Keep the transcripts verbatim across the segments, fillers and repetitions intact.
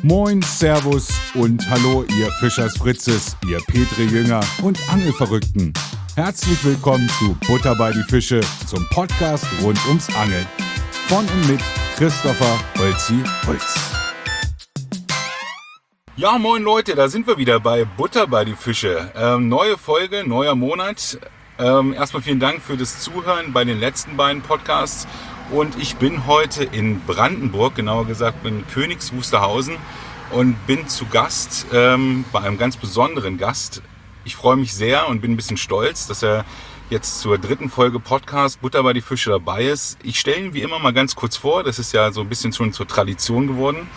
Moin, Servus und hallo, ihr Fischers Fritzes, ihr Petri-Jünger und Angelverrückten. Herzlich willkommen zu Butter bei die Fische, zum Podcast rund ums Angeln. Von und mit Christopher Holzi Holz. Ja, moin Leute, da sind wir wieder bei Butter bei die Fische. Ähm, neue Folge, neuer Monat. Ähm, erstmal vielen Dank für das Zuhören bei den letzten beiden Podcasts. Und ich bin heute in Brandenburg, genauer gesagt in Königs Wusterhausen und bin zu Gast ähm, bei einem ganz besonderen Gast. Ich freue mich sehr und bin ein bisschen stolz, dass er jetzt zur dritten Folge Podcast Butter bei die Fische dabei ist. Ich stelle ihn wie immer mal ganz kurz vor, das ist ja so ein bisschen schon zur Tradition geworden.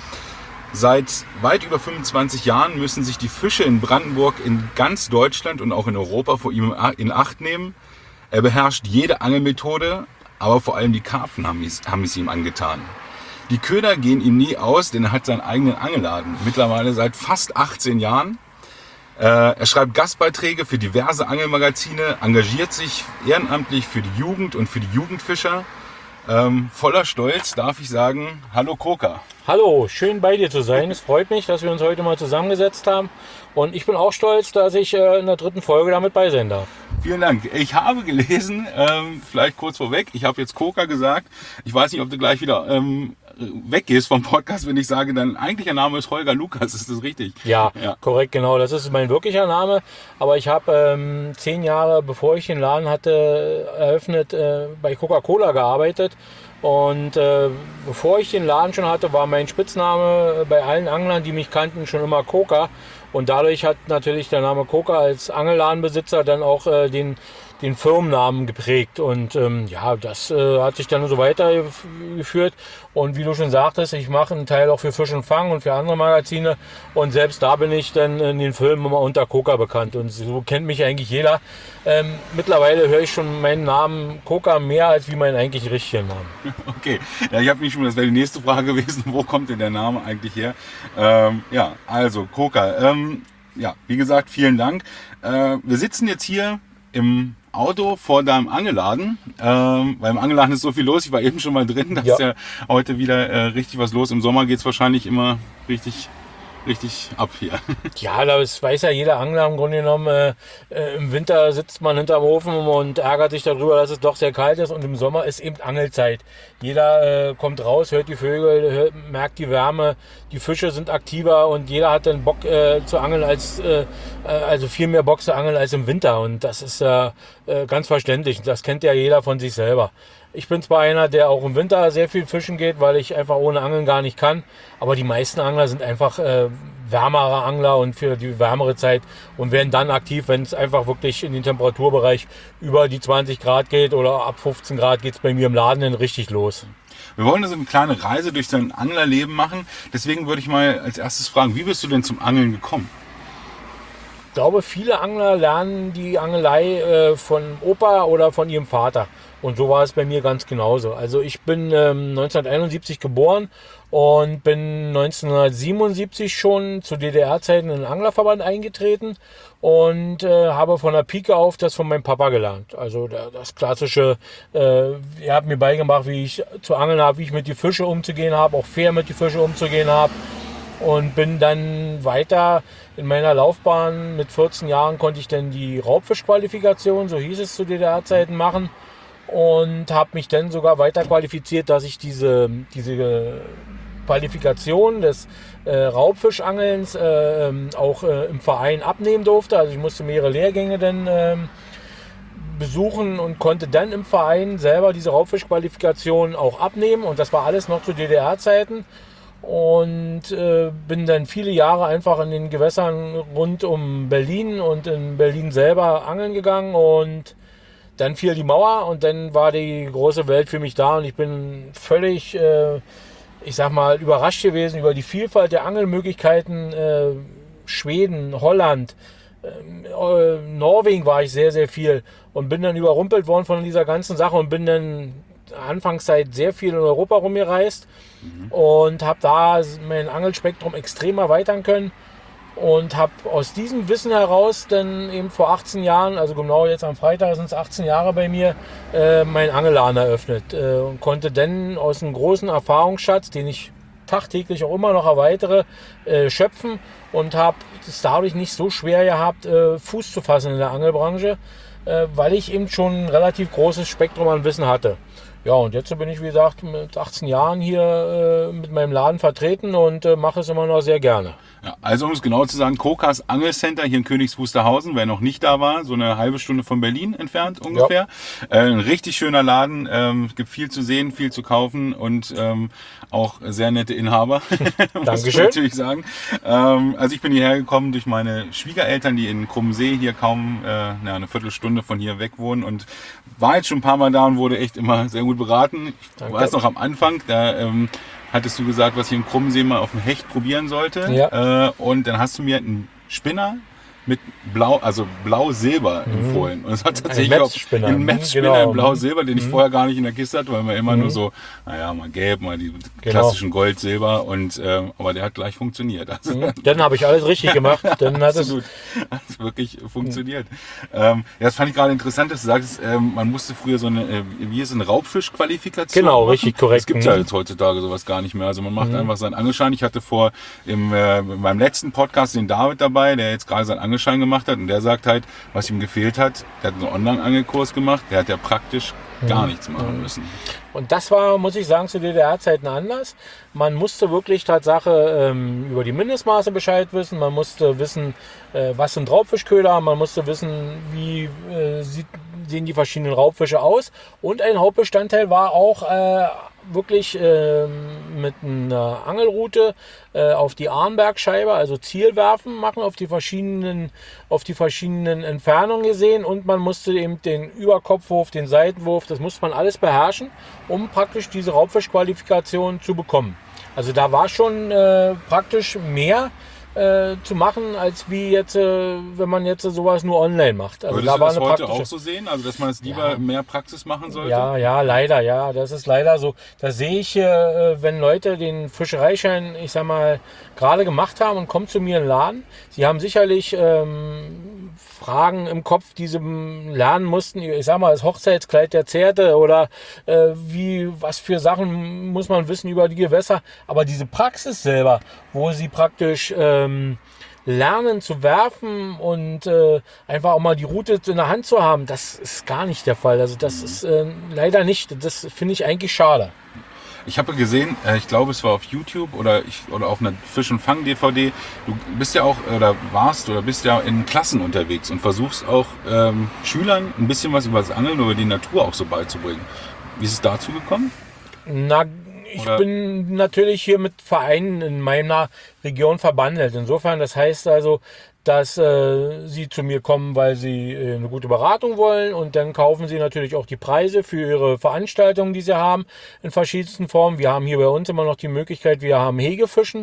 Seit weit über fünfundzwanzig Jahren müssen sich die Fische in Brandenburg in ganz Deutschland und auch in Europa vor ihm in Acht nehmen. Er beherrscht jede Angelmethode, aber vor allem die Karpfen haben es, haben es ihm angetan. Die Köder gehen ihm nie aus, denn er hat seinen eigenen Angelladen. Mittlerweile seit fast achtzehn Jahren. Äh, er schreibt Gastbeiträge für diverse Angelmagazine, engagiert sich ehrenamtlich für die Jugend und für die Jugendfischer. Ähm, voller Stolz darf ich sagen, hallo Koka. Hallo, schön bei dir zu sein. Es freut mich, dass wir uns heute mal zusammengesetzt haben. Und ich bin auch stolz, dass ich äh, in der dritten Folge damit bei sein darf. Vielen Dank. Ich habe gelesen, ähm, vielleicht kurz vorweg, ich habe jetzt Koka gesagt. Ich weiß nicht, ob du gleich wieder ähm, weggehst vom Podcast, wenn ich sage, dein eigentlicher Name ist Holger Lukas. Ist das richtig? Ja, ja, korrekt, genau. Das ist mein wirklicher Name. Aber ich habe ähm, zehn Jahre, bevor ich den Laden hatte, eröffnet, äh, bei Coca-Cola gearbeitet. Und äh, bevor ich den Laden schon hatte, war mein Spitzname bei allen Anglern, die mich kannten, schon immer Coca. Und dadurch hat natürlich der Name Coca als Angelladenbesitzer dann auch äh, den, den Firmennamen geprägt. Und ähm, ja, das äh, hat sich dann so weitergeführt. Und wie du schon sagtest, ich mache einen Teil auch für Fisch und Fang und für andere Magazine. Und selbst da bin ich dann in den Filmen immer unter Coca bekannt. Und so kennt mich eigentlich jeder. Ähm, mittlerweile höre ich schon meinen Namen Coca mehr als wie meinen eigentlich richtigen Namen. Okay, ja, ich habe mich schon, das wäre die nächste Frage gewesen, wo kommt denn der Name eigentlich her? Ähm, ja, also Coca. Ähm, ja, wie gesagt, vielen Dank. Äh, wir sitzen jetzt hier im Auto vor deinem Angelladen. Ähm, beim Angelladen ist so viel los. Ich war eben schon mal drin. Da ja. ist ja heute wieder äh, richtig was los. Im Sommer geht es wahrscheinlich immer richtig... richtig ab hier. Ja, das weiß ja jeder Angler im Grunde genommen. Äh, äh, Im Winter sitzt man hinterm Ofen und ärgert sich darüber, dass es doch sehr kalt ist. Und im Sommer ist eben Angelzeit. Jeder äh, kommt raus, hört die Vögel, hört, merkt die Wärme. Die Fische sind aktiver und jeder hat dann Bock äh, zu angeln, als äh, also viel mehr Bock zu angeln als im Winter. Und das ist äh, äh, ganz verständlich. Das kennt ja jeder von sich selber. Ich bin zwar einer, der auch im Winter sehr viel fischen geht, weil ich einfach ohne Angeln gar nicht kann. Aber die meisten Angler sind einfach äh, wärmere Angler und für die wärmere Zeit und werden dann aktiv, wenn es einfach wirklich in den Temperaturbereich über die zwanzig Grad geht oder ab fünfzehn Grad geht es bei mir im Laden dann richtig los. Wir wollen also eine kleine Reise durch dein Anglerleben machen. Deswegen würde ich mal als erstes fragen, wie bist du denn zum Angeln gekommen? Ich glaube, viele Angler lernen die Angelei äh, von Opa oder von ihrem Vater. Und so war es bei mir ganz genauso. Also ich bin ähm, neunzehnhunderteinundsiebzig geboren und bin neunzehnhundertsiebenundsiebzig schon zu D D R-Zeiten in den Anglerverband eingetreten und äh, habe von der Pike auf das von meinem Papa gelernt. Also der, das klassische, äh, er hat mir beigebracht, wie ich zu angeln habe, wie ich mit die Fische umzugehen habe, auch fair mit die Fische umzugehen habe. Und bin dann weiter in meiner Laufbahn. Mit vierzehn Jahren konnte ich dann die Raubfischqualifikation, so hieß es zu D D R-Zeiten, machen. Und habe mich dann sogar weiter qualifiziert, dass ich diese, diese Qualifikation des äh, Raubfischangelns äh, auch äh, im Verein abnehmen durfte. Also ich musste mehrere Lehrgänge dann äh, besuchen und konnte dann im Verein selber diese Raubfischqualifikation auch abnehmen. Und das war alles noch zu D D R-Zeiten. Und äh, bin dann viele Jahre einfach in den Gewässern rund um Berlin und in Berlin selber angeln gegangen und dann fiel die Mauer und dann war die große Welt für mich da und ich bin völlig, äh, ich sag mal, überrascht gewesen über die Vielfalt der Angelmöglichkeiten. Äh, Schweden, Holland, äh, Norwegen war ich sehr, sehr viel und bin dann überrumpelt worden von dieser ganzen Sache und bin dann Anfangszeit sehr viel in Europa rumgereist mhm. und habe da mein Angelspektrum extrem erweitern können und habe aus diesem Wissen heraus dann eben vor achtzehn Jahren, also genau jetzt am Freitag sind es achtzehn Jahre bei mir, äh, meinen Angelladen eröffnet äh, und konnte dann aus einem großen Erfahrungsschatz, den ich tagtäglich auch immer noch erweitere, äh, schöpfen und habe es dadurch nicht so schwer gehabt, äh, Fuß zu fassen in der Angelbranche, äh, weil ich eben schon ein relativ großes Spektrum an Wissen hatte. Ja, und jetzt bin ich, wie gesagt, mit achtzehn Jahren hier äh, mit meinem Laden vertreten und äh, mache es immer noch sehr gerne. Ja, also um es genau zu sagen, Kokas Angelcenter hier in Königs Wusterhausen, wer noch nicht da war, so eine halbe Stunde von Berlin entfernt ungefähr. Ja. Äh, ein richtig schöner Laden, ähm, es gibt viel zu sehen, viel zu kaufen und ähm, auch sehr nette Inhaber, muss Dankeschön. ich natürlich sagen. Ähm, also ich bin hierher gekommen durch meine Schwiegereltern, die in Krummsee hier kaum äh, na, eine Viertelstunde von hier weg wohnen und war jetzt schon ein paar Mal da und wurde echt immer sehr gut beraten. Ich Danke. weiß noch am Anfang, da ähm, hattest du gesagt, was ich in Krummsee mal auf dem Hecht probieren sollte. Ja. Äh, und dann hast du mir einen Spinner mit Blau, also Blau-Silber mhm. empfohlen. Und es hat tatsächlich ein auch einen Map-Spinner genau. in Blau-Silber, den ich mhm. vorher gar nicht in der Kiste hatte, weil man immer mhm. nur so, naja, mal gelb, mal die genau. klassischen Gold, Silber und äh, aber der hat gleich funktioniert. Also, mhm. Dann habe ich alles richtig gemacht. Dann hat es absolut. Hat wirklich funktioniert. Mhm. Ähm, ja, das fand ich gerade interessant, dass du sagst, ähm, man musste früher so eine, äh, wie ist es, eine Raubfischqualifikation Genau, machen. richtig korrekt. Das gibt es ja jetzt heutzutage sowas gar nicht mehr. Also man macht mhm. einfach seinen Angelschein. Ich hatte vor im, äh, in meinem letzten Podcast den David dabei, der jetzt gerade seinen Angelschein gemacht hat und der sagt halt, was ihm gefehlt hat, der hat einen Online-Angelkurs gemacht, der hat ja praktisch gar nichts machen müssen. Und das war, muss ich sagen, zu D D R-Zeiten anders. Man musste wirklich Tatsache ähm, über die Mindestmaße Bescheid wissen. Man musste wissen, äh, was sind Raubfischköder. Man musste wissen, wie äh, sieht, sehen die verschiedenen Raubfische aus. Und ein Hauptbestandteil war auch äh, wirklich äh, mit einer Angelrute äh, auf die Armbergscheibe, also Zielwerfen machen auf die verschiedenen, auf die verschiedenen Entfernungen gesehen. Und man musste eben den Überkopfwurf, den Seitenwurf, das musste man alles beherrschen, um praktisch diese Raubfischqualifikation zu bekommen. Also da war schon äh, praktisch mehr äh, zu machen, als wie jetzt, äh, wenn man jetzt sowas nur online macht. Also Würdest da du war das eine heute praktische... auch so sehen? Also dass man es lieber Ja. mehr Praxis machen sollte? Ja, ja, leider, ja. Das ist leider so. Da sehe ich, äh, wenn Leute den Fischereischein, ich sag mal, gerade gemacht haben und kommen zu mir in den Laden. Sie haben sicherlich ähm, Fragen im Kopf, die sie lernen mussten. Ich sag mal, das Hochzeitskleid der Zerte oder äh, wie, was für Sachen muss man wissen über die Gewässer. Aber diese Praxis selber, wo sie praktisch ähm, lernen zu werfen und äh, einfach auch mal die Route in der Hand zu haben, das ist gar nicht der Fall. Also das ist äh, leider nicht. Das finde ich eigentlich schade. Ich habe gesehen, äh, ich glaube, es war auf YouTube oder, ich, oder auf einer Fisch- und Fang-D V D. Du bist ja auch oder warst oder bist ja in Klassen unterwegs und versuchst auch ähm, Schülern ein bisschen was über das Angeln oder die Natur auch so beizubringen. Wie ist es dazu gekommen? Na, ich Oder? bin natürlich hier mit Vereinen in meiner Region verbandelt. Insofern, das heißt also, dass äh, sie zu mir kommen, weil sie äh, eine gute Beratung wollen und dann kaufen sie natürlich auch die Preise für ihre Veranstaltungen, die sie haben, in verschiedensten Formen. Wir haben hier bei uns immer noch die Möglichkeit, wir haben Hegefischen.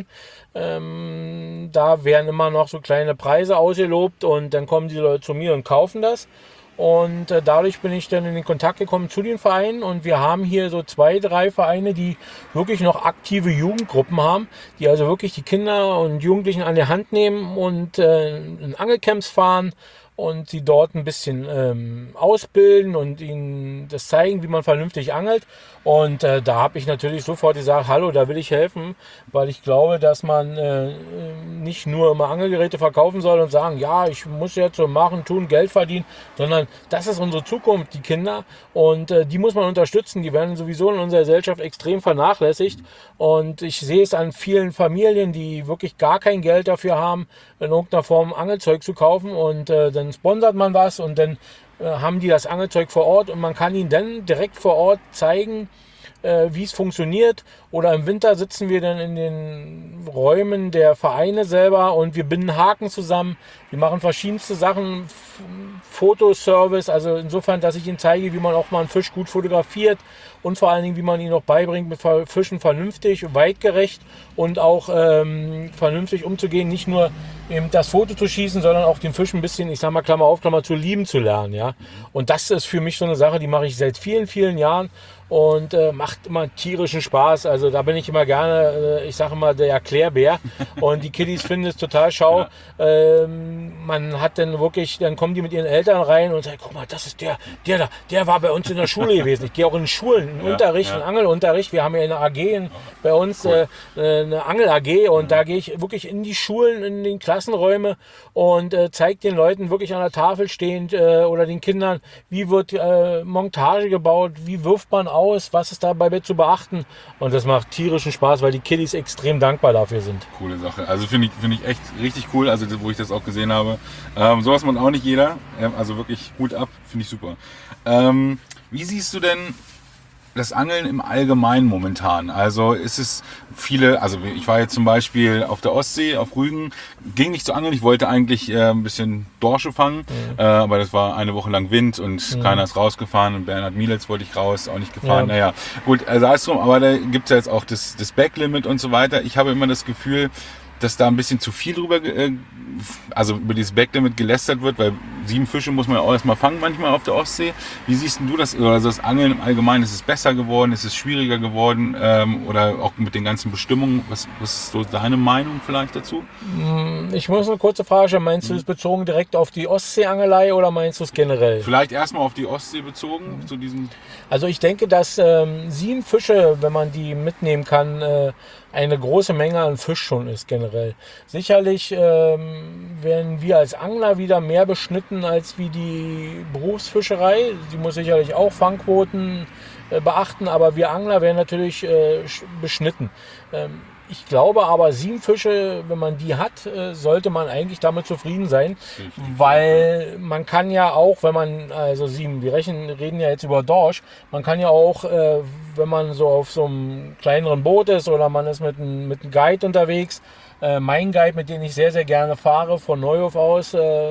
Ähm, da werden immer noch so kleine Preise ausgelobt und dann kommen die Leute zu mir und kaufen das. Und äh, dadurch bin ich dann in den Kontakt gekommen zu den Vereinen und wir haben hier so zwei, drei Vereine, die wirklich noch aktive Jugendgruppen haben, die also wirklich die Kinder und Jugendlichen an der Hand nehmen und äh, in Angelcamps fahren und sie dort ein bisschen ähm, ausbilden und ihnen das zeigen, wie man vernünftig angelt. Und äh, da habe ich natürlich sofort gesagt, hallo, da will ich helfen, weil ich glaube, dass man äh, nicht nur immer Angelgeräte verkaufen soll und sagen, ja, ich muss jetzt so machen, tun, Geld verdienen, sondern das ist unsere Zukunft, die Kinder. Und äh, die muss man unterstützen. Die werden sowieso in unserer Gesellschaft extrem vernachlässigt. Und ich sehe es an vielen Familien, die wirklich gar kein Geld dafür haben, in irgendeiner Form Angelzeug zu kaufen. Und äh, dann sponsert man was und dann äh, haben die das Angelzeug vor Ort und man kann ihnen dann direkt vor Ort zeigen, äh, wie es funktioniert. Oder im Winter sitzen wir dann in den Räumen der Vereine selber und wir binden Haken zusammen. Wir machen verschiedenste Sachen, F- Fotoservice, also insofern, dass ich ihnen zeige, wie man auch mal einen Fisch gut fotografiert und vor allen Dingen, wie man ihnen auch beibringt, mit Fischen vernünftig, weitgerecht und auch ähm, vernünftig umzugehen, nicht nur eben das Foto zu schießen, sondern auch den Fisch ein bisschen, ich sag mal, Klammer auf, Klammer zu lieben zu lernen, ja. Und das ist für mich so eine Sache, die mache ich seit vielen, vielen Jahren und äh, macht immer tierischen Spaß. Also da bin ich immer gerne, äh, ich sage immer, der Erklärbär. Und die Kiddies finden es total schau. Ja. Ähm, man hat dann wirklich, dann kommen die mit ihren Eltern rein und sagen, guck mal, das ist der, der da, der war bei uns in der Schule gewesen. Ich gehe auch in Schulen, in ja, Unterricht, ja. in Angelunterricht. Wir haben ja eine A G in, bei uns, cool. äh, eine Angel-A G und mhm. da gehe ich wirklich in die Schulen, in den Klassenräume und äh, zeige den Leuten wirklich an der Tafel stehend äh, oder den Kindern, wie wird äh, Montage gebaut, wie wirft man aus, was ist dabei zu beachten. Und das macht tierischen Spaß, weil die Kiddies extrem dankbar dafür sind. Coole Sache. Also finde ich, finde ich echt richtig cool, also wo ich das auch gesehen habe. Ähm, sowas macht auch nicht jeder. Ähm, also wirklich Hut ab, finde ich super. Ähm, wie siehst du denn das Angeln im Allgemeinen momentan? Also ist es viele, also ich war jetzt zum Beispiel auf der Ostsee, auf Rügen, ging nicht zu angeln, ich wollte eigentlich äh, ein bisschen Dorsche fangen, mhm. äh, aber das war eine Woche lang Wind und mhm. keiner ist rausgefahren und Bernhard Mielitz wollte ich raus, auch nicht gefahren, ja. Naja, gut, also alles drum, aber da gibt es ja jetzt auch das, das Backlimit und so weiter. Ich habe immer das Gefühl, dass da ein bisschen zu viel drüber, äh, also über dieses Backlimit gelästert wird, weil sieben Fische muss man ja auch erstmal fangen manchmal auf der Ostsee. Wie siehst du das, oder also das Angeln im Allgemeinen, ist es besser geworden, ist es schwieriger geworden ähm, oder auch mit den ganzen Bestimmungen? Was, was ist so deine Meinung vielleicht dazu? Ich muss eine kurze Frage stellen, meinst du es bezogen direkt auf die Ostseeangelei oder meinst du es generell? Vielleicht erstmal auf die Ostsee bezogen, mhm. zu diesem... Also ich denke, dass ähm, sieben Fische, wenn man die mitnehmen kann, äh, eine große Menge an Fisch schon ist generell. Sicherlich ähm, werden wir als Angler wieder mehr beschnitten als wie die Berufsfischerei. Sie muss sicherlich auch Fangquoten äh, beachten, aber wir Angler werden natürlich äh, beschnitten. Ähm, Ich glaube aber, sieben Fische, wenn man die hat, sollte man eigentlich damit zufrieden sein, weil man kann ja auch, wenn man, also sieben, wir rechnen, reden ja jetzt über Dorsch, man kann ja auch, wenn man so auf so einem kleineren Boot ist oder man ist mit einem, mit einem Guide unterwegs, mein Guide, mit dem ich sehr, sehr gerne fahre, von Neuhof aus,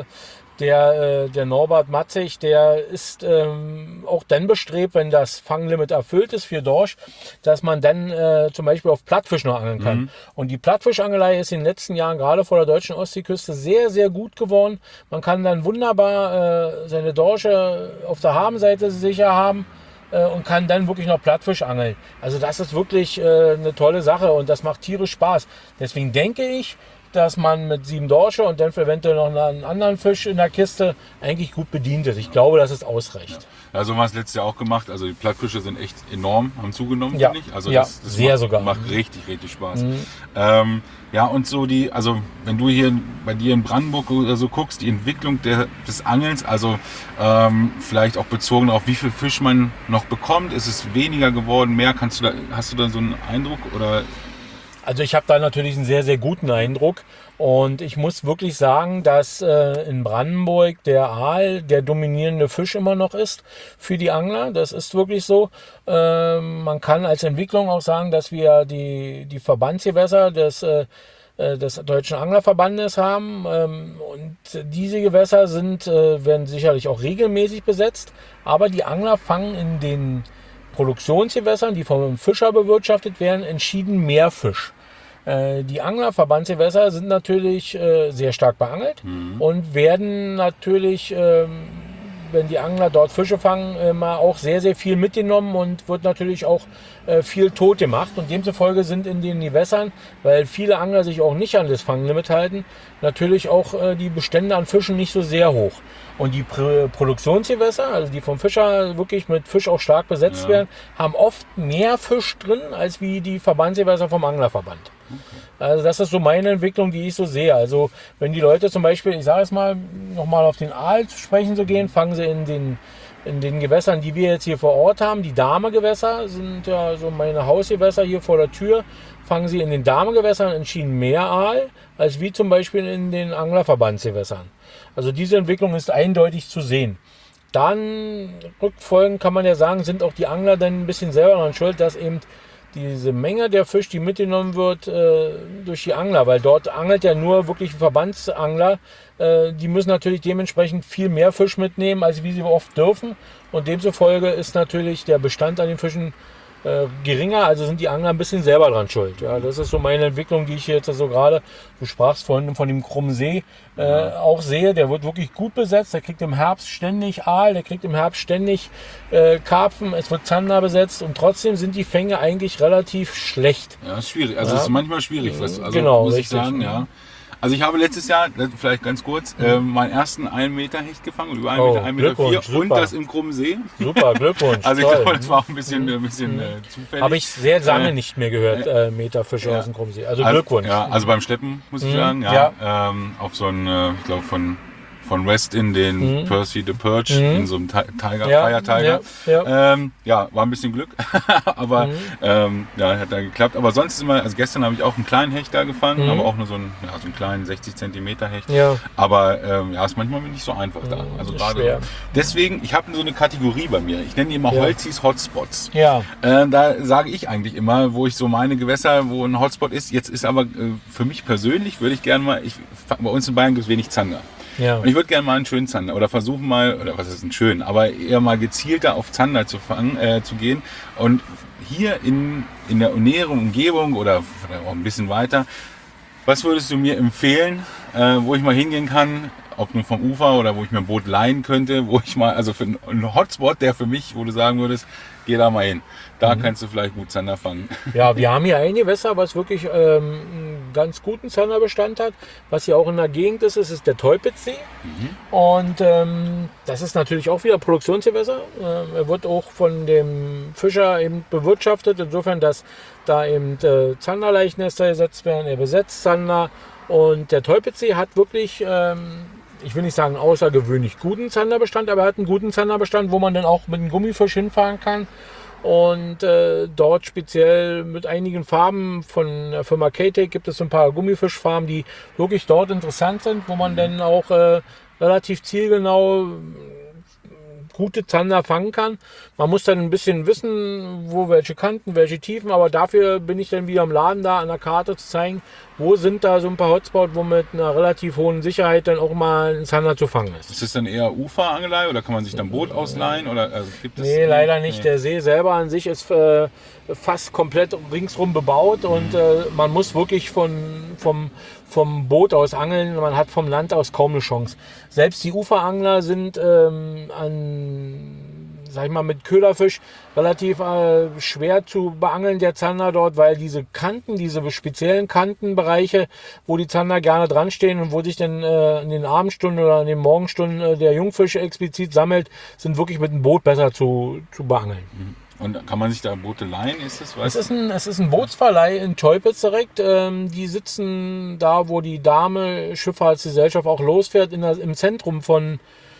Der, der Norbert Matzig, der ist ähm, auch dann bestrebt, wenn das Fanglimit erfüllt ist für Dorsch, dass man dann äh, zum Beispiel auf Plattfisch noch angeln kann. Mhm. Und die Plattfischangelei ist in den letzten Jahren gerade vor der deutschen Ostseeküste sehr, sehr gut geworden. Man kann dann wunderbar äh, seine Dorsche auf der Habenseite sicher haben äh, und kann dann wirklich noch Plattfisch angeln. Also das ist wirklich äh, eine tolle Sache und das macht tierisch Spaß. Deswegen denke ich, dass man mit sieben Dorsche und dann eventuell noch einen anderen Fisch in der Kiste eigentlich gut bedient ist. Ich glaube, dass es ausreicht. Ja, so haben wir es letztes Jahr auch gemacht. Also die Plattfische sind echt enorm, haben zugenommen, ja. finde ich. Also ja, das, das sehr macht, sogar. macht richtig, richtig Spaß. Mhm. Ähm, ja, und so die, also wenn du hier bei dir in Brandenburg oder so guckst, die Entwicklung der, des Angelns, also ähm, vielleicht auch bezogen auf wie viel Fisch man noch bekommt, ist es weniger geworden, mehr? Kannst du da, hast du da so einen Eindruck oder... Also ich habe da natürlich einen sehr, sehr guten Eindruck und ich muss wirklich sagen, dass äh, in Brandenburg der Aal der dominierende Fisch immer noch ist für die Angler. Das ist wirklich so. Ähm, man kann als Entwicklung auch sagen, dass wir die, die Verbandsgewässer des, äh, des Deutschen Anglerverbandes haben ähm, und diese Gewässer sind, äh, werden sicherlich auch regelmäßig besetzt, aber die Angler fangen in den Produktionsgewässern, die vom Fischer bewirtschaftet werden, entschieden mehr Fisch. Die Anglerverbandsgewässer sind natürlich äh, sehr stark beangelt mhm. und werden natürlich, ähm, wenn die Angler dort Fische fangen, immer auch sehr, sehr viel mitgenommen und wird natürlich auch äh, viel tot gemacht. Und demzufolge sind in den Gewässern, weil viele Angler sich auch nicht an das Fanglimit halten, natürlich auch äh, die Bestände an Fischen nicht so sehr hoch. Und die Pr- Produktionsgewässer, also die vom Fischer wirklich mit Fisch auch stark besetzt ja. werden, haben oft mehr Fisch drin, als wie die Verbandsgewässer vom Anglerverband. Okay. Also das ist so meine Entwicklung, die ich so sehe. Also wenn die Leute zum Beispiel, ich sage es mal, nochmal auf den Aal zu sprechen zu gehen, fangen sie in den, in den Gewässern, die wir jetzt hier vor Ort haben. Die Dahme-Gewässer sind ja so meine Hausgewässer hier vor der Tür. Fangen sie in den Dahme-Gewässern entschieden mehr Aal, als wie zum Beispiel in den Anglerverbandsgewässern. Also diese Entwicklung ist eindeutig zu sehen. Dann rückfolgend kann man ja sagen, sind auch die Angler dann ein bisschen selber daran schuld, dass eben diese Menge der Fisch, die mitgenommen wird äh, durch die Angler, weil dort angelt ja nur wirklich Verbandsangler, äh, die müssen natürlich dementsprechend viel mehr Fisch mitnehmen, als wie sie oft dürfen und demzufolge ist natürlich der Bestand an den Fischen äh, geringer, also sind die Angler ein bisschen selber dran schuld. Ja, das ist so meine Entwicklung, die ich jetzt so gerade, du sprachst vorhin von dem krummen See, äh, ja. auch sehe. Der wird wirklich gut besetzt, der kriegt im Herbst ständig Aal, der kriegt im Herbst ständig äh, Karpfen, es wird Zander besetzt und trotzdem sind die Fänge eigentlich relativ schlecht. Ja, ist schwierig. Also ja. es ist manchmal schwierig, was, also genau, muss richtig. ich sagen, ja. Also ich habe letztes Jahr, vielleicht ganz kurz, äh, meinen ersten einen Meter Hecht gefangen, über einen oh, Meter, einen Meter vier und super. das im krummen See. Super, Glückwunsch. Also ich toll. glaube, das war auch ein bisschen, ein bisschen äh, zufällig. Habe ich sehr lange äh, nicht mehr gehört, äh, Meterfische ja. aus dem Krummsee. Also Glückwunsch. Ja, also beim Schleppen, muss ich mhm. sagen, ja. ja. Ähm, auf so ein, äh, ich glaube von, von West in den mhm. Percy the Perch, mhm. in so einem Tiger, ja. Fire Tiger. Ja, ja. Ähm, ja, war ein bisschen Glück, aber mhm. ähm, ja, hat da geklappt. Aber sonst ist immer, also gestern habe ich auch einen kleinen Hecht da gefangen, mhm. aber auch nur so einen, ja, so einen kleinen sechzig Zentimeter Hecht. Ja. Aber ähm, ja, ist manchmal nicht so einfach da. Also gerade deswegen, ich habe so eine Kategorie bei mir. Ich nenne die immer ja. Holzis Hotspots. Ja. Äh, da sage ich eigentlich immer, wo ich so meine Gewässer, wo ein Hotspot ist. Jetzt ist aber äh, für mich persönlich, würde ich gerne mal, ich, bei uns in Bayern gibt es wenig Zander. Ja. Und ich würde gerne mal einen schönen Zander oder versuchen mal, oder was ist ein schön, aber eher mal gezielter auf Zander zu fangen, äh, zu gehen. Und hier in, in der näheren Umgebung oder auch ein bisschen weiter, was würdest du mir empfehlen, äh, wo ich mal hingehen kann, ob nur vom Ufer oder wo ich mir ein Boot leihen könnte, wo ich mal, also für einen Hotspot, der für mich, wo du sagen würdest, geh da mal hin. Da mhm. kannst du vielleicht gut Zander fangen. Ja, wir haben hier ein Gewässer, was wirklich ähm, einen ganz guten Zanderbestand hat. Was hier auch in der Gegend ist, ist, ist der Teupitzsee. Mhm. Und ähm, das ist natürlich auch wieder Produktionsgewässer. Ähm, er wird auch von dem Fischer eben bewirtschaftet, insofern, dass da eben äh, Zanderleichnester gesetzt werden. Er besetzt Zander. Und der Teupitzsee hat wirklich, ähm, ich will nicht sagen außergewöhnlich guten Zanderbestand, aber er hat einen guten Zanderbestand, wo man dann auch mit einem Gummifisch hinfahren kann. Und äh, dort speziell mit einigen Farben von der Firma K-Tech gibt es ein paar Gummifischfarben, die wirklich dort interessant sind, wo man mhm. dann auch äh, relativ zielgenau gute Zander fangen kann. Man muss dann ein bisschen wissen, wo welche Kanten, welche Tiefen, aber dafür bin ich dann wieder im Laden da an der Karte zu zeigen, wo sind da so ein paar Hotspots, wo mit einer relativ hohen Sicherheit dann auch mal ein Zander zu fangen ist. Ist das dann eher Uferangelei oder kann man sich dann Boot ausleihen? Oder, also gibt es nee, leider nicht. Nee. Der See selber an sich ist äh, fast komplett ringsrum bebaut mhm. und äh, man muss wirklich von, vom, vom Boot aus angeln. Man hat vom Land aus kaum eine Chance. Selbst die Uferangler sind ähm, an sag ich mal, mit Köderfisch relativ äh, schwer zu beangeln, der Zander dort, weil diese Kanten, diese speziellen Kantenbereiche, wo die Zander gerne dran stehen und wo sich dann äh, in den Abendstunden oder in den Morgenstunden äh, der Jungfisch explizit sammelt, sind wirklich mit dem Boot besser zu, zu beangeln. Und kann man sich da Boote leihen? Ist das was? Es ist ein, es ist ein Bootsverleih in Teupitz direkt. Ähm, die sitzen da, wo die Dame Schifffahrtsgesellschaft auch losfährt, in der, im Zentrum von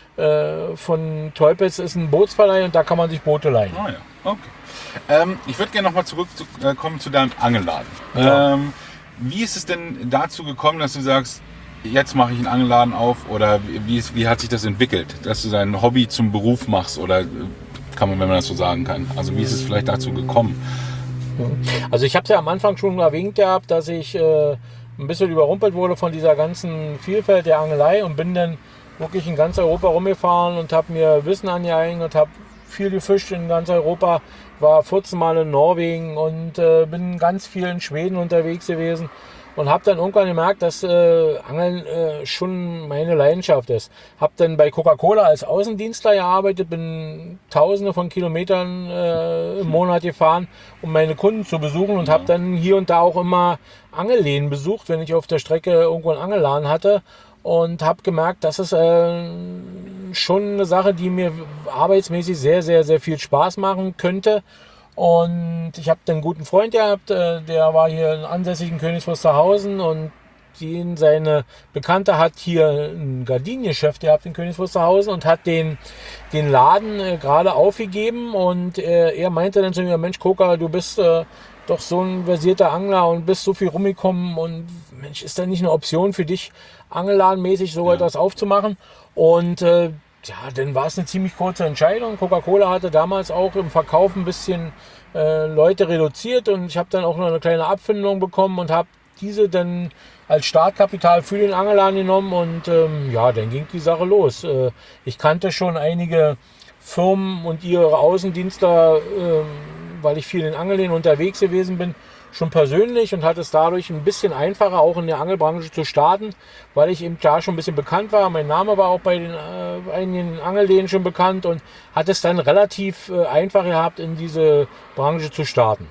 von Teupitz ist ein Bootsverleih und da kann man sich Boote leihen. Ah ja, okay. Ähm, ich würde gerne nochmal zurückkommen zu deinem Angelladen. Ja. Ähm, wie ist es denn dazu gekommen, dass du sagst, jetzt mache ich einen Angelladen auf oder wie, ist, wie hat sich das entwickelt, dass du dein Hobby zum Beruf machst oder kann man, wenn man das so sagen kann? Also wie ist es vielleicht dazu gekommen? Also ich habe es ja am Anfang schon erwähnt gehabt, dass ich äh, ein bisschen überrumpelt wurde von dieser ganzen Vielfalt der Angelei und bin dann wirklich in ganz Europa rumgefahren und habe mir Wissen angeeignet und habe viel gefischt in ganz Europa. War vierzehn Mal in Norwegen und äh, bin ganz viel in Schweden unterwegs gewesen und habe dann irgendwann gemerkt, dass äh, Angeln äh, schon meine Leidenschaft ist. Habe dann bei Coca-Cola als Außendienstler gearbeitet, bin tausende von Kilometern äh, im Monat gefahren, um meine Kunden zu besuchen und habe dann hier und da auch immer Angelläden besucht, wenn ich auf der Strecke irgendwo einen Angelladen hatte. Und habe gemerkt, das ist äh, schon eine Sache, die mir arbeitsmäßig sehr, sehr, sehr viel Spaß machen könnte. Und ich habe einen guten Freund gehabt, äh, der war hier ansässig in Königs Wusterhausen und den, seine Bekannte hat hier ein Gardinengeschäft gehabt in Königs Wusterhausen und hat den, den Laden äh, gerade aufgegeben. Und äh, er meinte dann zu mir, Mensch Coca, du bist äh, doch so ein versierter Angler und bist so viel rumgekommen und Mensch, ist da nicht eine Option für dich, angelladenmäßig so ja. etwas aufzumachen? Und äh, ja, dann war es eine ziemlich kurze Entscheidung. Coca-Cola hatte damals auch im Verkauf ein bisschen äh, Leute reduziert und ich habe dann auch noch eine kleine Abfindung bekommen und habe diese dann als Startkapital für den Angelladen genommen und ähm, ja, dann ging die Sache los. Äh, ich kannte schon einige Firmen und ihre Außendienstler, äh, weil ich viel in Angeln unterwegs gewesen bin, schon persönlich und hatte es dadurch ein bisschen einfacher, auch in der Angelbranche zu starten, weil ich eben da schon ein bisschen bekannt war. Mein Name war auch bei den äh, einigen Angelläden schon bekannt und hat es dann relativ äh, einfach gehabt, in diese Branche zu starten.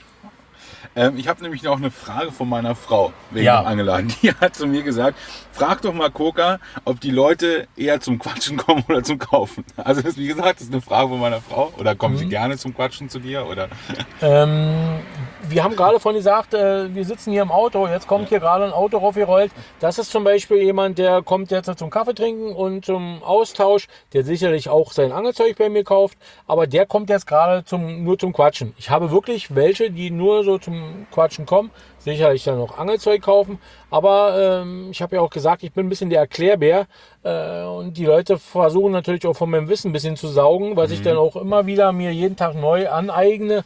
Ähm, ich habe nämlich noch eine Frage von meiner Frau wegen Ja. dem Angeln. Die hat zu mir gesagt, frag doch mal Koka, ob die Leute eher zum Quatschen kommen oder zum Kaufen. Also das, wie gesagt, das ist eine Frage von meiner Frau. Oder kommen sie gerne zum Quatschen zu dir? Oder? Ähm, wir haben gerade von gesagt, äh, wir sitzen hier im Auto, jetzt kommt hier gerade ein Auto raufgerollt. Das ist zum Beispiel jemand, der kommt jetzt zum Kaffee trinken und zum Austausch, der sicherlich auch sein Angelzeug bei mir kauft, aber der kommt jetzt gerade zum, nur zum Quatschen. Ich habe wirklich welche, die nur so zum Quatschen kommen, sicherlich dann noch Angelzeug kaufen, aber ähm, ich habe ja auch gesagt, ich bin ein bisschen der Erklärbär äh, und die Leute versuchen natürlich auch von meinem Wissen ein bisschen zu saugen, was ich dann auch immer wieder mir jeden Tag neu aneigne.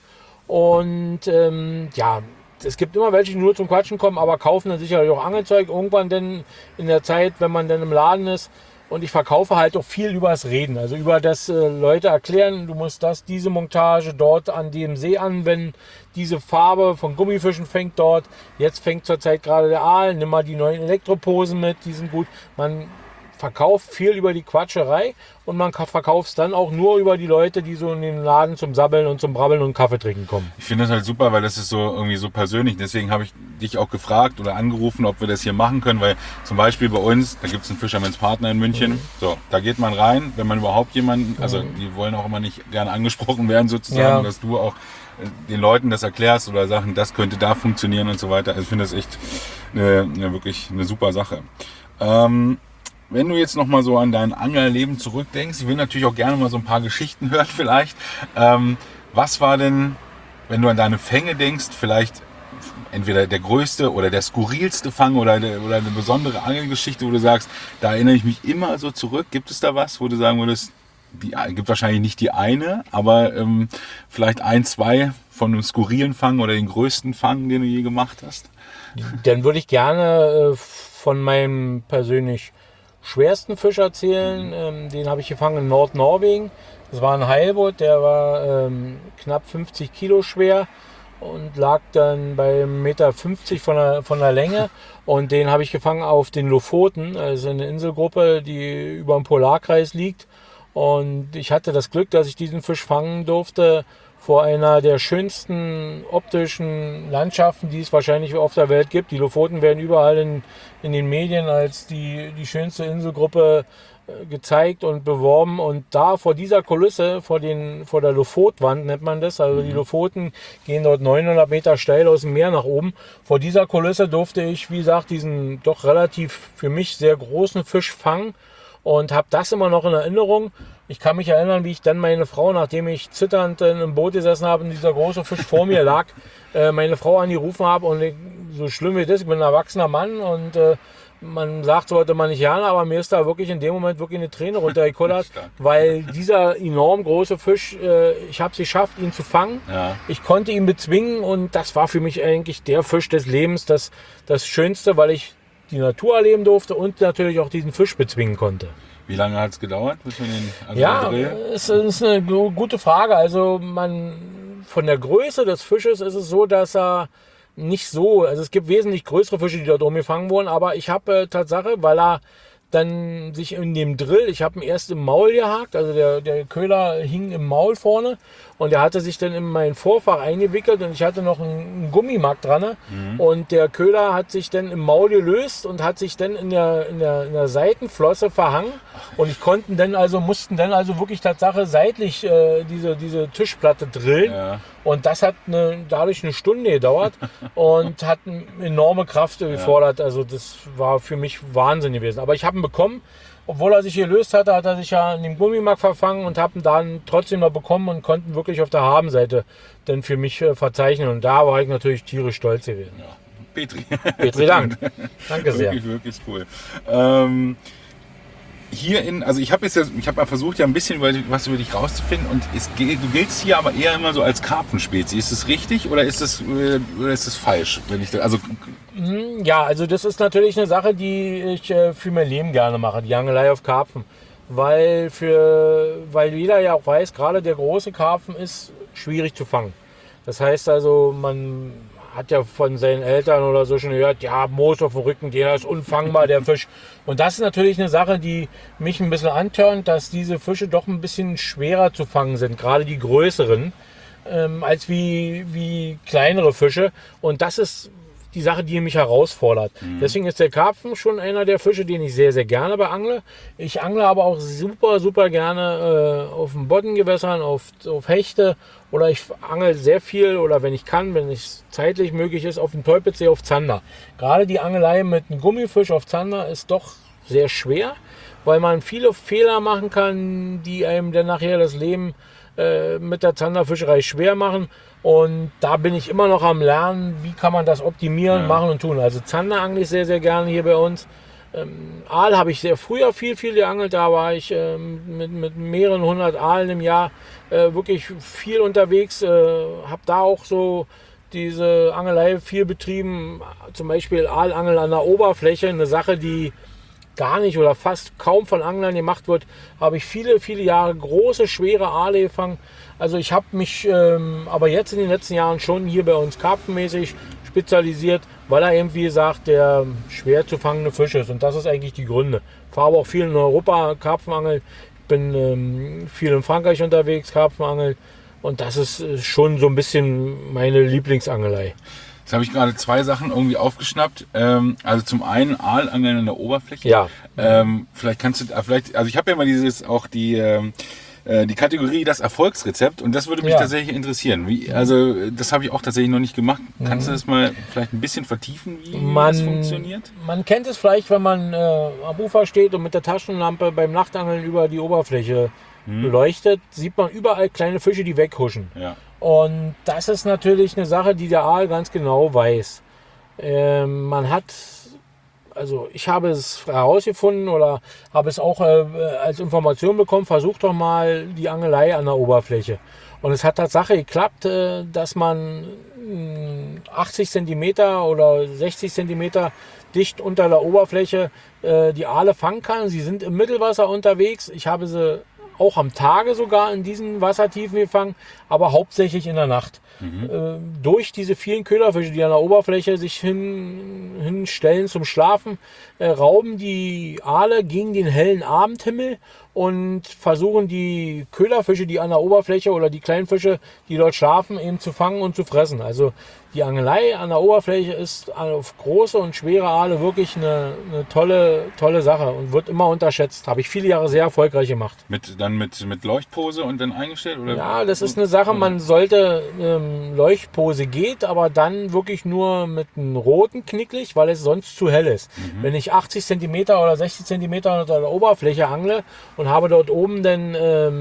Und ähm, ja, es gibt immer welche, die nur zum Quatschen kommen, aber kaufen dann sicherlich auch Angelzeug. Irgendwann dann in der Zeit, wenn man dann im Laden ist. Und ich verkaufe halt auch viel über das Reden. Also über das äh, Leute erklären, du musst das, diese Montage dort an dem See anwenden. Diese Farbe von Gummifischen fängt dort. Jetzt fängt zurzeit gerade der Aal. Nimm mal die neuen Elektroposen mit, die sind gut. Man verkauft viel über die Quatscherei und man verkauft es dann auch nur über die Leute, die so in den Laden zum Sabbeln und zum Brabbeln und Kaffee trinken kommen. Ich finde das halt super, weil das ist so irgendwie so persönlich. Deswegen habe ich dich auch gefragt oder angerufen, ob wir das hier machen können, weil zum Beispiel bei uns, da gibt es einen Fisherman's Partner in München. Mhm. So, da geht man rein, wenn man überhaupt jemanden, also die wollen auch immer nicht gerne angesprochen werden sozusagen, ja. Dass du auch den Leuten das erklärst oder Sachen, das könnte da funktionieren und so weiter. Also ich finde das echt eine, eine wirklich eine super Sache. Ähm, Wenn du jetzt nochmal so an dein Anglerleben zurückdenkst, ich will natürlich auch gerne mal so ein paar Geschichten hören vielleicht. Ähm, was war denn, wenn du an deine Fänge denkst, vielleicht entweder der größte oder der skurrilste Fang oder, der, oder eine besondere Angelgeschichte, wo du sagst, da erinnere ich mich immer so zurück. Gibt es da was, wo du sagen würdest, die gibt wahrscheinlich nicht die eine, aber ähm, vielleicht ein, zwei von einem skurrilen Fang oder den größten Fang, den du je gemacht hast? Dann würde ich gerne äh, von meinem persönlich schwersten Fisch erzählen. Ähm, den habe ich gefangen in Nordnorwegen. Das war ein Heilbutt, der war ähm, knapp fünfzig Kilo schwer und lag dann bei eins Komma fünfzig Meter von der, von der Länge. Und den habe ich gefangen auf den Lofoten, also eine Inselgruppe, die über dem Polarkreis liegt. Und ich hatte das Glück, dass ich diesen Fisch fangen durfte vor einer der schönsten optischen Landschaften, die es wahrscheinlich auf der Welt gibt. Die Lofoten werden überall in, in den Medien als die, die schönste Inselgruppe äh, gezeigt und beworben. Und da vor dieser Kulisse, vor, den, vor der Lofotwand nennt man das, also mhm. die Lofoten gehen dort neunhundert Meter steil aus dem Meer nach oben. Vor dieser Kulisse durfte ich, wie gesagt, diesen doch relativ für mich sehr großen Fisch fangen. Und habe das immer noch in Erinnerung. Ich kann mich erinnern, wie ich dann meine Frau, nachdem ich zitternd im Boot gesessen habe und dieser große Fisch vor mir lag, äh, meine Frau angerufen habe. Und ich, so schlimm wie das, ich bin ein erwachsener Mann und äh, man sagt, sollte man nicht gerne, aber mir ist da wirklich in dem Moment wirklich eine Träne runtergekullert, weil dieser enorm große Fisch, äh, ich habe es geschafft, ihn zu fangen. Ja. Ich konnte ihn bezwingen und das war für mich eigentlich der Fisch des Lebens, das, das Schönste, weil ich die Natur erleben durfte und natürlich auch diesen Fisch bezwingen konnte. Wie lange hat es gedauert? Bis man den, also ja, es ist eine gute Frage. Also man von der Größe des Fisches ist es so, dass er nicht so, also es gibt wesentlich größere Fische, die dort umgefangen wurden, aber ich habe äh, Tatsache, weil er dann sich in dem Drill, ich habe ihn erst im Maul gehakt, also der, der Köder hing im Maul vorne und er hatte sich dann in mein Vorfach eingewickelt und ich hatte noch einen, einen Gummimark dran mhm. und der Köder hat sich dann im Maul gelöst und hat sich dann in der, in der, in der Seitenflosse verhangen und ich konnten dann also, mussten dann also wirklich Tatsache seitlich äh, diese, diese Tischplatte drillen ja. und das hat eine, dadurch eine Stunde gedauert und hat eine enorme Kraft gefordert, also das war für mich Wahnsinn gewesen, aber ich habe bekommen. Obwohl er sich gelöst hatte, hat er sich ja in dem Gummimark verfangen und habe ihn dann trotzdem noch bekommen und konnten wirklich auf der Habenseite dann für mich äh, verzeichnen. Und da war ich natürlich tierisch stolz gewesen. Ja. Petri. Petri, Dank. Danke sehr. Wirklich, wirklich cool. Ähm, hier in, also ich habe jetzt ja, ich habe mal versucht, ja ein bisschen über, was über dich rauszufinden und es, du giltst hier aber eher immer so als Karpfenspezie. Ist das richtig oder ist das, oder ist das falsch? Wenn ich da, also ja, also das ist natürlich eine Sache, die ich äh, für mein Leben gerne mache, die Angelei auf Karpfen. Weil, für, weil jeder ja auch weiß, gerade der große Karpfen ist schwierig zu fangen. Das heißt also, man hat ja von seinen Eltern oder so schon gehört, ja, Moos auf dem Rücken, der ist unfangbar, der Fisch. Und das ist natürlich eine Sache, die mich ein bisschen antörnt, dass diese Fische doch ein bisschen schwerer zu fangen sind, gerade die größeren, ähm, als wie, wie kleinere Fische. Und das ist die Sache, die mich herausfordert. Mhm. Deswegen ist der Karpfen schon einer der Fische, den ich sehr, sehr gerne beangle. Ich angle aber auch super, super gerne äh, auf den Boddengewässern, auf, auf Hechte, oder ich angel sehr viel, oder wenn ich kann, wenn es zeitlich möglich ist, auf dem Teupitzsee auf Zander. Gerade die Angelei mit einem Gummifisch auf Zander ist doch sehr schwer, weil man viele Fehler machen kann, die einem dann nachher das Leben äh, mit der Zanderfischerei schwer machen. Und da bin ich immer noch am Lernen, wie kann man das optimieren, ja. machen und tun. Also Zander angle ich sehr, sehr gerne hier bei uns. Ähm, Aal habe ich sehr früher viel, viel geangelt. Da war ich ähm, mit, mit mehreren hundert Aalen im Jahr äh, wirklich viel unterwegs. Äh, habe da auch so diese Angelei viel betrieben. Zum Beispiel Aalangeln an der Oberfläche, eine Sache, die gar nicht oder fast kaum von Anglern gemacht wird, habe ich viele, viele Jahre große, schwere Aale gefangen. Also ich habe mich ähm, aber jetzt in den letzten Jahren schon hier bei uns karpfenmäßig spezialisiert, weil er eben, wie gesagt, der schwer zu fangende Fisch ist. Und das ist eigentlich die Gründe. Ich fahre aber auch viel in Europa Karpfenangeln. Ich bin ähm, viel in Frankreich unterwegs, Karpfenangeln. Und das ist äh, schon so ein bisschen meine Lieblingsangelei. Jetzt habe ich gerade zwei Sachen irgendwie aufgeschnappt. Ähm, also zum einen Aalangeln an der Oberfläche. Ja. Ähm, vielleicht kannst du, vielleicht, also ich habe ja mal dieses auch die ähm, die Kategorie das Erfolgsrezept, und das würde mich ja. tatsächlich interessieren. Wie, also das habe ich auch tatsächlich noch nicht gemacht. Mhm. Kannst du das mal vielleicht ein bisschen vertiefen, wie man, das funktioniert? Man kennt es vielleicht, wenn man äh, am Ufer steht und mit der Taschenlampe beim Nachtangeln über die Oberfläche mhm. beleuchtet, sieht man überall kleine Fische, die weghuschen. Ja. Und das ist natürlich eine Sache, die der Aal ganz genau weiß. Ähm, man hat Also ich habe es herausgefunden oder habe es auch äh, als Information bekommen, versucht doch mal die Angelei an der Oberfläche. Und es hat tatsächlich geklappt, äh, dass man äh, achtzig Zentimeter oder sechzig Zentimeter dicht unter der Oberfläche äh, die Aale fangen kann. Sie sind im Mittelwasser unterwegs. Ich habe sie auch am Tage sogar in diesen Wassertiefen gefangen, aber hauptsächlich in der Nacht. Mhm. Äh, durch diese vielen Köderfische, die an der Oberfläche sich hin, hinstellen zum Schlafen, äh, rauben die Aale gegen den hellen Abendhimmel und versuchen die Köderfische, die an der Oberfläche, oder die kleinen Fische, die dort schlafen, eben zu fangen und zu fressen. Also die Angelei an der Oberfläche ist auf große und schwere Aale wirklich eine, eine tolle, tolle Sache und wird immer unterschätzt. Habe ich viele Jahre sehr erfolgreich gemacht. Mit, dann mit, mit Leuchtpose und dann eingestellt? Oder? Ja, das ist eine Sache, man sollte, ähm, Leuchtpose geht, aber dann wirklich nur mit einem roten Knicklicht, weil es sonst zu hell ist. Mhm. Wenn ich achtzig Zentimeter oder sechzig Zentimeter unter der Oberfläche angle und habe dort oben dann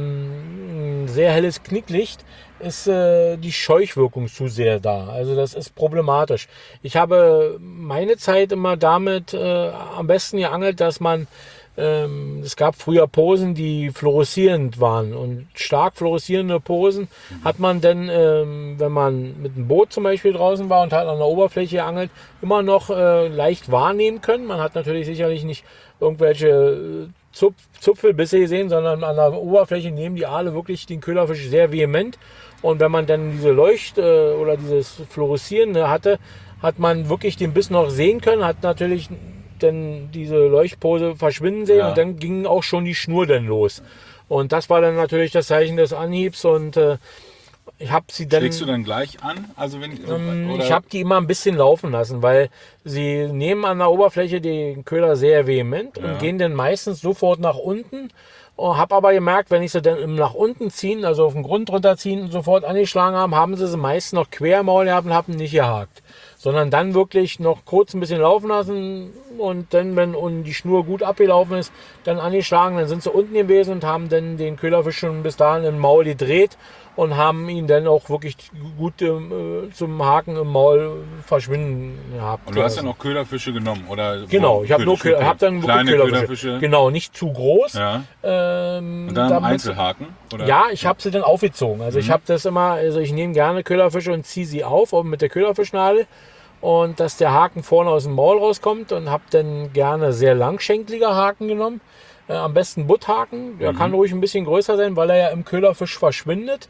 ähm, ein sehr helles Knicklicht, ist äh, die Scheuchwirkung zu sehr da. Also das ist problematisch. Ich habe meine Zeit immer damit äh, am besten geangelt, dass man, ähm, es gab früher Posen, die fluoreszierend waren, und stark fluoreszierende Posen mhm. hat man dann, ähm, wenn man mit einem Boot zum Beispiel draußen war und hat an der Oberfläche geangelt, immer noch äh, leicht wahrnehmen können. Man hat natürlich sicherlich nicht irgendwelche Zupf, Zupfelbisse gesehen, sondern an der Oberfläche nehmen die Aale wirklich den Köderfisch sehr vehement. Und wenn man dann diese Leucht- äh, oder dieses Fluoreszierende hatte, hat man wirklich den Biss noch sehen können, hat natürlich dann diese Leuchtpose verschwinden sehen, ja. Und dann ging auch schon die Schnur dann los. Und das war dann natürlich das Zeichen des Anhiebs, und äh, ich habe sie dann... Schlägst du dann gleich an? Also wenn, ähm, ich habe die immer ein bisschen laufen lassen, weil sie nehmen an der Oberfläche den Köder sehr vehement, ja. Und gehen dann meistens sofort nach unten. Habe aber gemerkt, wenn ich sie dann im nach unten ziehen, also auf den Grund runterziehen und sofort angeschlagen haben, haben sie sie meist noch quer im Maul gehabt und haben nicht gehakt. Sondern dann wirklich noch kurz ein bisschen laufen lassen, und dann, wenn und die Schnur gut abgelaufen ist, dann angeschlagen, dann sind sie unten gewesen und haben dann den Köderfisch schon bis dahin im Maul gedreht und haben ihn dann auch wirklich gut äh, zum Haken im Maul verschwinden gehabt. Und du hast dann auch Köderfische genommen, oder? Genau, ich habe nur Köder, hab dann kleine Köderfische. Köderfische. Genau, nicht zu groß. Ja. Ähm, und dann Einzelhaken? Oder? Ja, ich habe sie dann aufgezogen. Also mhm. ich habe das immer, also ich nehme gerne Köderfische und ziehe sie auf, oben mit der Köderfischnadel, und dass der Haken vorne aus dem Maul rauskommt, und habe dann gerne sehr langschenkliger Haken genommen. Äh, am besten Butthaken, der mhm. kann ruhig ein bisschen größer sein, weil er ja im Köderfisch verschwindet.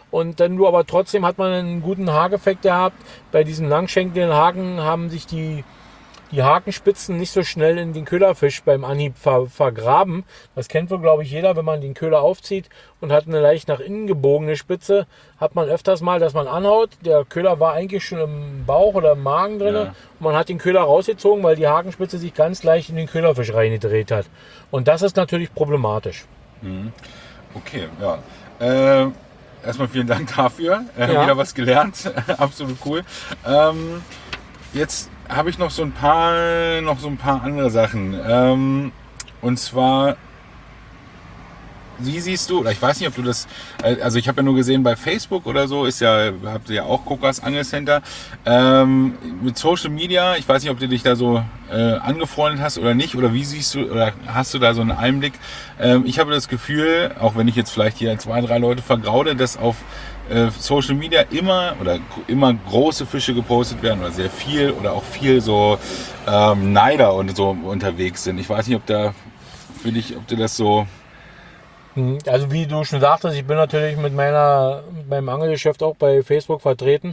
Und dann du aber trotzdem hat man einen guten Haareffekt gehabt. Bei diesen langschenkeligen Haken haben sich die, die Hakenspitzen nicht so schnell in den Köderfisch beim Anhieb ver, vergraben. Das kennt wohl, glaube ich, jeder, wenn man den Köder aufzieht und hat eine leicht nach innen gebogene Spitze, hat man öfters mal, dass man anhaut. Der Köder war eigentlich schon im Bauch oder im Magen drin. Ja. Und man hat den Köder rausgezogen, weil die Hakenspitze sich ganz leicht in den Köderfisch reingedreht hat. Und das ist natürlich problematisch. Okay, ja. Äh, erstmal vielen Dank dafür. Äh, ja. Wieder was gelernt. Absolut cool. Ähm, jetzt habe ich noch so ein paar, noch so ein paar andere Sachen. Ähm, und zwar, wie siehst du, oder ich weiß nicht, ob du das, also ich habe ja nur gesehen bei Facebook oder so, ist ja, habt ihr ja auch Kokas Angelcenter. Ähm, mit Social Media, ich weiß nicht, ob du dich da so äh, angefreundet hast oder nicht, oder wie siehst du, oder hast du da so einen Einblick? Ähm, ich habe das Gefühl, auch wenn ich jetzt vielleicht hier zwei, drei Leute vergraude, dass auf äh, Social Media immer oder immer große Fische gepostet werden oder sehr viel oder auch viel so ähm, Neider und so unterwegs sind. Ich weiß nicht, ob da für dich, ob du das so... Also wie du schon sagtest, ich bin natürlich mit, meiner, mit meinem Angelgeschäft auch bei Facebook vertreten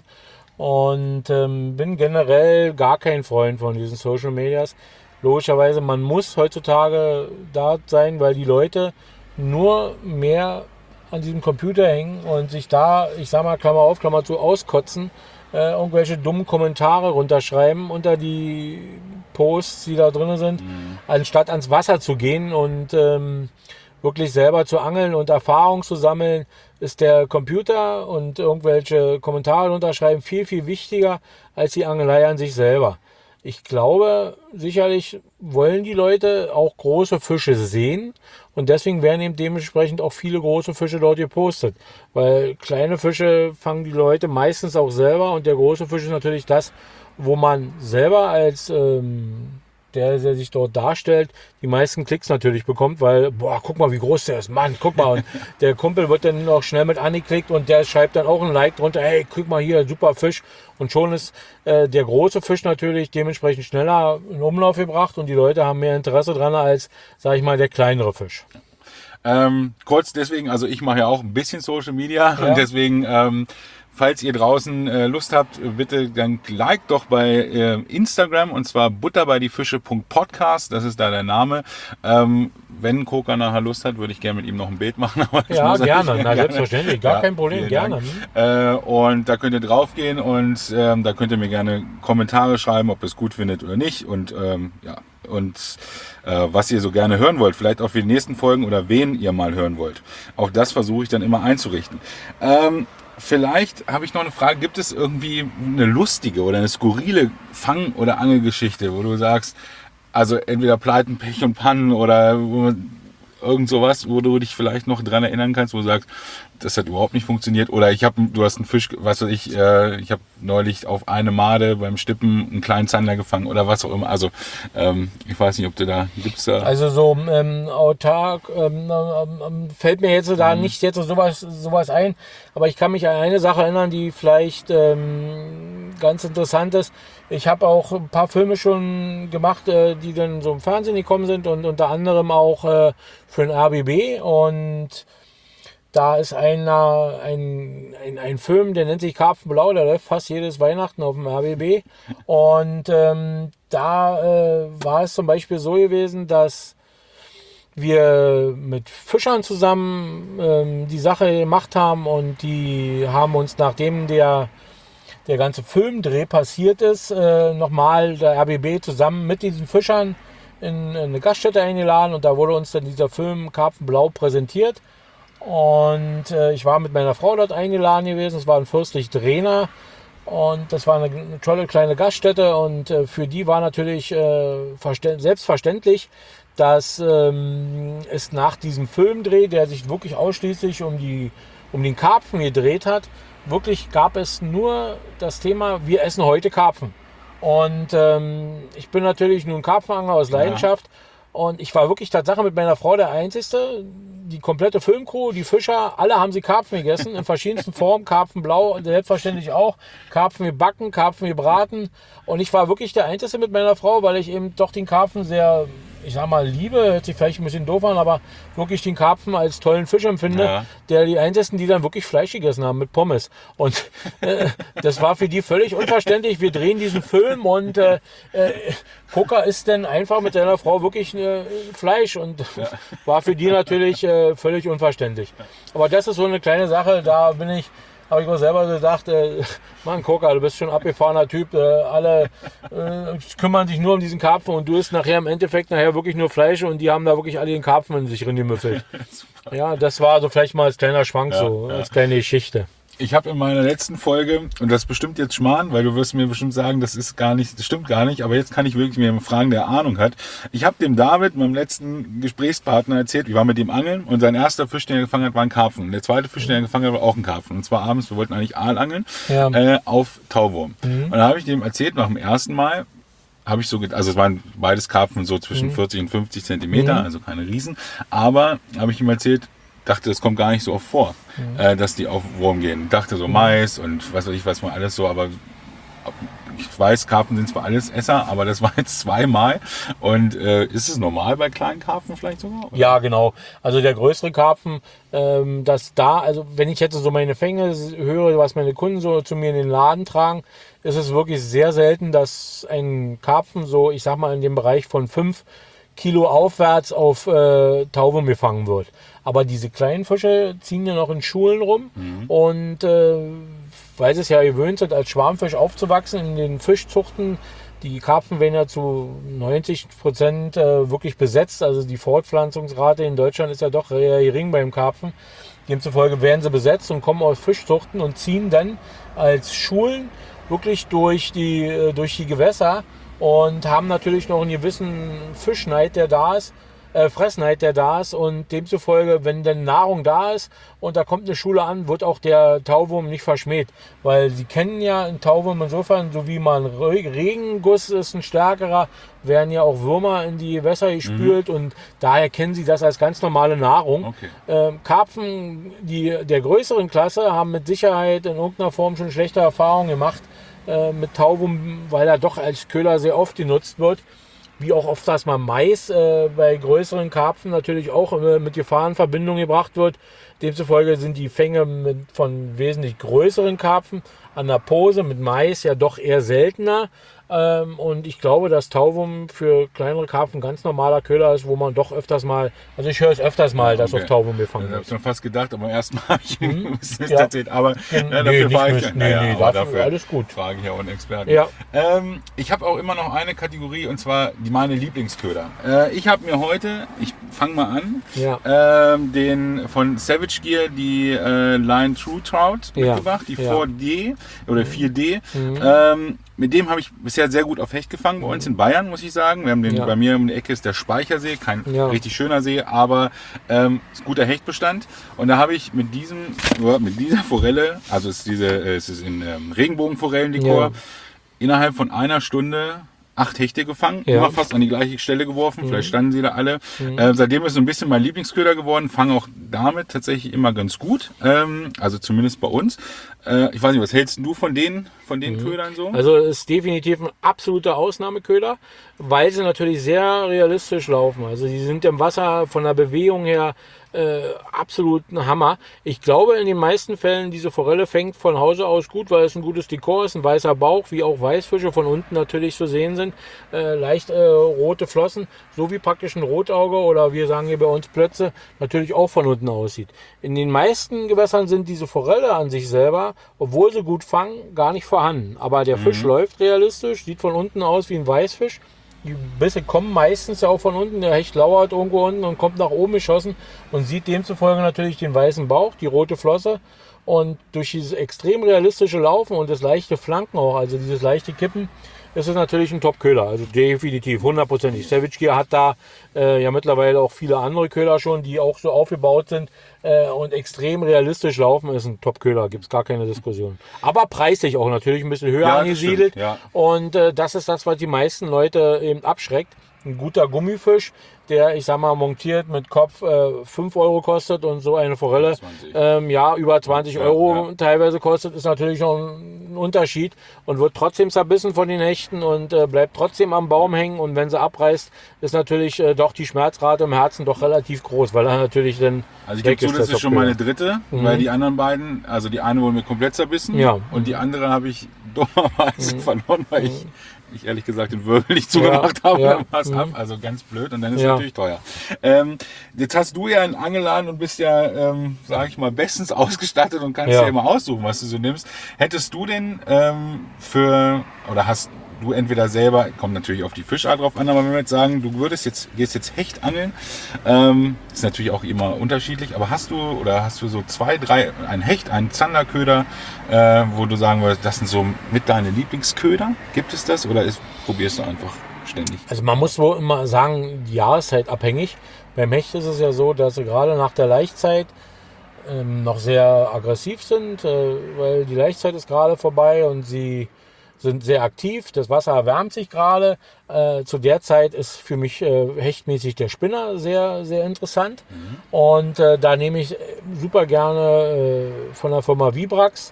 und ähm, bin generell gar kein Freund von diesen Social Medias. Logischerweise, man muss heutzutage da sein, weil die Leute nur mehr an diesem Computer hängen und sich da, ich sag mal, Klammer auf, Klammer zu, auskotzen, äh, irgendwelche dummen Kommentare runterschreiben unter die Posts, die da drin sind, mhm. anstatt ans Wasser zu gehen und ähm, wirklich selber zu angeln und Erfahrung zu sammeln, ist der Computer und irgendwelche Kommentare unterschreiben viel, viel wichtiger als die Angelei an sich selber. Ich glaube, sicherlich wollen die Leute auch große Fische sehen und deswegen werden eben dementsprechend auch viele große Fische dort gepostet. Weil kleine Fische fangen die Leute meistens auch selber und der große Fisch ist natürlich das, wo man selber als... Ähm, Der, der sich dort darstellt, die meisten Klicks natürlich bekommt, weil, boah, guck mal, wie groß der ist, Mann, guck mal. Und der Kumpel wird dann auch schnell mit angeklickt und der schreibt dann auch ein Like drunter, hey, guck mal hier, super Fisch. Und schon ist äh, der große Fisch natürlich dementsprechend schneller in Umlauf gebracht und die Leute haben mehr Interesse dran als, sag ich mal, der kleinere Fisch. Ähm, kurz deswegen, also ich mache ja auch ein bisschen Social Media ja. und deswegen... Ähm, falls ihr draußen äh, Lust habt, bitte dann liked doch bei äh, Instagram und zwar butterbeidifische punkt podcast, das ist da der Name. Ähm, wenn Koka nachher Lust hat, würde ich gerne mit ihm noch ein Bild machen. Aber das ja, muss gerne, nicht, na, gerne. Selbstverständlich, gar ja, kein Problem, gerne. Äh, und da könnt ihr draufgehen und ähm, da könnt ihr mir gerne Kommentare schreiben, ob ihr es gut findet oder nicht und ähm, ja, und äh, was ihr so gerne hören wollt, vielleicht auch für die nächsten Folgen oder wen ihr mal hören wollt. Auch das versuche ich dann immer einzurichten. Ähm, Vielleicht habe ich noch eine Frage, gibt es irgendwie eine lustige oder eine skurrile Fang- oder Angelgeschichte, wo du sagst, also entweder Pleiten, Pech und Pannen oder irgend sowas, wo du dich vielleicht noch dran erinnern kannst, wo du sagst, das hat überhaupt nicht funktioniert oder ich habe, du hast einen Fisch, was weiß ich, äh, ich habe neulich auf eine Made beim Stippen einen kleinen Zander gefangen oder was auch immer. Also ähm, ich weiß nicht, ob du da gibt's da. Also so ähm, autark ähm, ähm, fällt mir jetzt da mhm. nicht jetzt sowas sowas ein, aber ich kann mich an eine Sache erinnern, die vielleicht ähm, ganz interessant ist. Ich habe auch ein paar Filme schon gemacht, äh, die dann so im Fernsehen gekommen sind und unter anderem auch äh, für den R B B und da ist einer, ein, ein, ein Film, der nennt sich Karpfenblau, der läuft fast jedes Weihnachten auf dem R B B. Und ähm, da äh, war es zum Beispiel so gewesen, dass wir mit Fischern zusammen ähm, die Sache gemacht haben und die haben uns, nachdem der, der ganze Filmdreh passiert ist, äh, nochmal der R B B zusammen mit diesen Fischern in, in eine Gaststätte eingeladen und da wurde uns dann dieser Film Karpfenblau präsentiert. Und äh, ich war mit meiner Frau dort eingeladen gewesen. Es war ein Fürstlich Drehner und das war eine, eine tolle kleine Gaststätte und äh, für die war natürlich äh, selbstverständlich, dass ähm, es nach diesem Filmdreh, der sich wirklich ausschließlich um, die, um den Karpfen gedreht hat, wirklich gab es nur das Thema, wir essen heute Karpfen. Und ähm, ich bin natürlich nun Karpfenangler aus Leidenschaft. Ja. Und ich war wirklich Tatsache mit meiner Frau der Einzige. Die komplette Filmcrew, die Fischer, alle haben sie Karpfen gegessen, in verschiedensten Formen. Karpfenblau, selbstverständlich auch. Karpfen gebacken, Karpfen gebraten. Und ich war wirklich der Einzige mit meiner Frau, weil ich eben doch den Karpfen sehr, ich sag mal, liebe, hört sich vielleicht ein bisschen doof an, aber wirklich den Karpfen als tollen Fisch empfinde, Ja. der die einzigen, die dann wirklich Fleisch gegessen haben mit Pommes. Und äh, das war für die völlig unverständlich. Wir drehen diesen Film und äh, äh, Coca isst dann einfach mit seiner Frau wirklich äh, Fleisch und ja. war für die natürlich äh, völlig unverständlich. Aber das ist so eine kleine Sache, da bin ich, habe ich mir selber gesagt, äh, Mann, Coca, du bist schon ein abgefahrener Typ, äh, alle äh, kümmern sich nur um diesen Karpfen und du isst nachher im Endeffekt nachher wirklich nur Fleisch und die haben da wirklich alle den Karpfen in sich reingemüffelt. Ja, das war so vielleicht mal als kleiner Schwank, ja, so, ja. als kleine Geschichte. Ich habe in meiner letzten Folge, und das bestimmt jetzt Schmarrn, weil du wirst mir bestimmt sagen, das ist gar nicht, das stimmt gar nicht, aber jetzt kann ich wirklich mir fragen, der Ahnung hat. Ich habe dem David, meinem letzten Gesprächspartner, erzählt, ich war mit dem angeln und sein erster Fisch, den er gefangen hat, war ein Karpfen. Und der zweite Fisch, den er gefangen hat, war auch ein Karpfen. Und zwar abends, wir wollten eigentlich Aal angeln, ja. äh, auf Tauwurm. Mhm. Und da habe ich dem erzählt, nach dem ersten Mal, habe ich so, also es waren beides Karpfen so zwischen mhm. vierzig und fünfzig Zentimeter, mhm. also keine Riesen, aber habe ich ihm erzählt, dachte, das kommt gar nicht so oft vor, mhm. äh, dass die auf Wurm gehen. Dachte so Mais und was weiß ich, was man alles so, aber ich weiß, Karpfen sind zwar alles Esser, aber das war jetzt zweimal. Und äh, ist es normal bei kleinen Karpfen vielleicht sogar? Oder? Ja, genau. Also der größere Karpfen, ähm, dass da, also wenn ich jetzt so meine Fänge höre, was meine Kunden so zu mir in den Laden tragen, ist es wirklich sehr selten, dass ein Karpfen so, ich sag mal, in dem Bereich von fünf Kilo aufwärts auf äh, Tauwurm gefangen wird. Aber diese kleinen Fische ziehen ja noch in Schulen rum mhm. und äh, weil sie es ja gewöhnt sind, als Schwarmfisch aufzuwachsen in den Fischzuchten, die Karpfen werden ja zu neunzig Prozent äh, wirklich besetzt, also die Fortpflanzungsrate in Deutschland ist ja doch eher gering beim Karpfen. Demzufolge werden sie besetzt und kommen aus Fischzuchten und ziehen dann als Schulen wirklich durch die, durch die Gewässer und haben natürlich noch einen gewissen Fischneid, der da ist, äh, Fressneid, der da ist und demzufolge, wenn dann Nahrung da ist und da kommt eine Schule an, wird auch der Tauwurm nicht verschmäht, weil sie kennen ja einen Tauwurm insofern, so wie man Regenguss ist ein stärkerer, werden ja auch Würmer in die Gewässer gespült mhm. und daher kennen sie das als ganz normale Nahrung. Okay. Ähm, Karpfen die, der größeren Klasse haben mit Sicherheit in irgendeiner Form schon schlechte Erfahrungen gemacht, mit Tauwurm, weil er doch als Köder sehr oft genutzt wird. Wie auch oft, dass mal Mais äh, bei größeren Karpfen natürlich auch äh, mit Gefahr in Verbindung gebracht wird. Demzufolge sind die Fänge mit, von wesentlich größeren Karpfen an der Pose mit Mais ja doch eher seltener. Ähm, und ich glaube, dass Tauwurm für kleinere Karpfen ganz normaler Köder ist, wo man doch öfters mal, also ich höre es öfters mal, dass okay. auf Tauwurm gefangen wird. Ich habe schon fast gedacht, aber erstmal habe ich hm? Mist ja. erzählt. Aber Gen- ja, nee, dafür frage ich müssen, nee, nee, dafür, dafür alles gut. Frage ich ja auch einen Experten. Ja. Ähm, ich habe auch immer noch eine Kategorie und zwar die meine Lieblingsköder. Äh, ich habe mir heute, ich fange mal an, ja. ähm, den von Savage Gear die äh, Line True Trout ja. mitgebracht, die ja. vier D oder vier D. Mhm. Ähm, Mit dem habe ich bisher sehr gut auf Hecht gefangen bei uns in Bayern, muss ich sagen. Wir haben den, ja. bei mir um die Ecke ist der Speichersee, kein ja. richtig schöner See, aber ähm, ist guter Hechtbestand. Und da habe ich mit diesem, mit dieser Forelle, also es ist diese, es ist in ähm, Regenbogenforellenlikor, ja. innerhalb von einer Stunde acht Hechte gefangen, ja. immer fast an die gleiche Stelle geworfen, mhm. vielleicht standen sie da alle. Mhm. Äh, seitdem ist so ein bisschen mein Lieblingsköder geworden, fange auch damit tatsächlich immer ganz gut, ähm, also zumindest bei uns. Äh, ich weiß nicht, was hältst du von den, von den mhm. Ködern so? Also es ist definitiv ein absoluter Ausnahmeköder, weil sie natürlich sehr realistisch laufen. Also die sind im Wasser von der Bewegung her äh, absolut ein Hammer. Ich glaube, in den meisten Fällen, diese Forelle fängt von Hause aus gut, weil es ein gutes Dekor ist, ein weißer Bauch, wie auch Weißfische von unten natürlich zu sehen sind. Äh, leicht äh, rote Flossen, so wie praktisch ein Rotauge oder wir sagen hier bei uns Plötze, natürlich auch von unten aussieht. In den meisten Gewässern sind diese Forelle an sich selber, obwohl sie gut fangen, gar nicht vorhanden. Aber der mhm. Fisch läuft realistisch, sieht von unten aus wie ein Weißfisch. Die Bisse kommen meistens ja auch von unten, der Hecht lauert irgendwo unten und kommt nach oben geschossen und sieht demzufolge natürlich den weißen Bauch, die rote Flosse und durch dieses extrem realistische Laufen und das leichte Flanken auch, also dieses leichte Kippen, ist es natürlich ein Top-Köder, also definitiv, hundertprozentig. Savage Gear hat da äh, ja mittlerweile auch viele andere Köder schon, die auch so aufgebaut sind äh, und extrem realistisch laufen, ist ein Top-Köder, gibt es gar keine Diskussion. Aber preislich auch natürlich ein bisschen höher ja, angesiedelt stimmt, ja. und äh, das ist das, was die meisten Leute eben abschreckt. Ein guter Gummifisch, der, ich sag mal, montiert mit Kopf äh, fünf Euro kostet und so eine Forelle ähm, ja, über zwanzig Euro ja, ja. teilweise kostet, ist natürlich noch ein Unterschied und wird trotzdem zerbissen von den Hechten und äh, bleibt trotzdem am Baum hängen. Und wenn sie abreißt, ist natürlich äh, doch die Schmerzrate im Herzen doch relativ groß, weil er natürlich dann. Also ich gebe zu, das ist schon meine dritte, mhm. weil die anderen beiden, also die eine wurde mir komplett zerbissen ja. und die andere habe ich dummerweise mhm. verloren, weil ich, ich ehrlich gesagt den Wirbel nicht zugemacht ja. habe. Ja. Was mhm. ab, also ganz blöd und dann ist es ja. natürlich teuer. Ähm, jetzt hast du ja einen Angelladen und bist ja, ähm, sage ich mal, bestens ausgestattet und kannst ja. ja immer aussuchen, was du so nimmst. Hättest du denn ähm, für, oder hast du entweder selber, kommt natürlich auf die Fischart drauf an, aber wenn wir jetzt sagen, du würdest jetzt, gehst jetzt Hecht angeln, ähm, ist natürlich auch immer unterschiedlich, aber hast du, oder hast du so zwei, drei, ein Hecht, einen Zanderköder, äh, wo du sagen würdest, das sind so mit deine Lieblingsköder? Gibt es das oder ist, probierst du einfach ständig? Also man muss wohl immer sagen, die Jahreszeit abhängig. Beim Hecht ist es ja so, dass sie gerade nach der Laichzeit ähm, noch sehr aggressiv sind, äh, weil die Laichzeit ist gerade vorbei und sie sind sehr aktiv, das Wasser erwärmt sich gerade. Äh, zu der Zeit ist für mich äh, hechtmäßig der Spinner sehr, sehr interessant. Mhm. Und äh, da nehme ich super gerne äh, von der Firma Vibrax